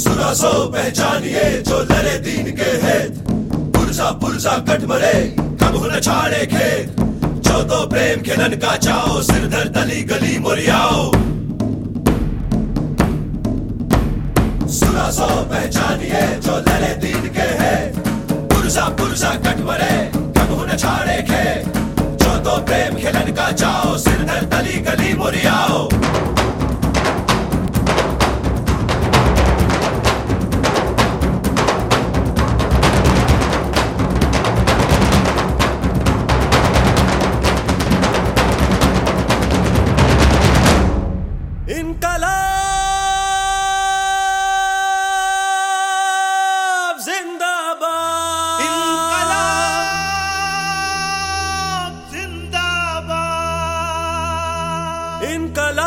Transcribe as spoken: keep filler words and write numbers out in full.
सुना सो पहचानिए जो लड़े दीन के हित, पुरजा पुरजा कट मरे कब न छाड़े खेत, जो तो प्रेम खिलन का चाओ सिरधर तली गली मुरियाओ। सुना सो पहचानिए जो लड़े दीन के हित, पुरजा पुरजा कट मरे कब न छाड़े खेत, जो तो प्रेम खिलन का चाओ सिरधर तली गली मुरियाओ। इनकलाब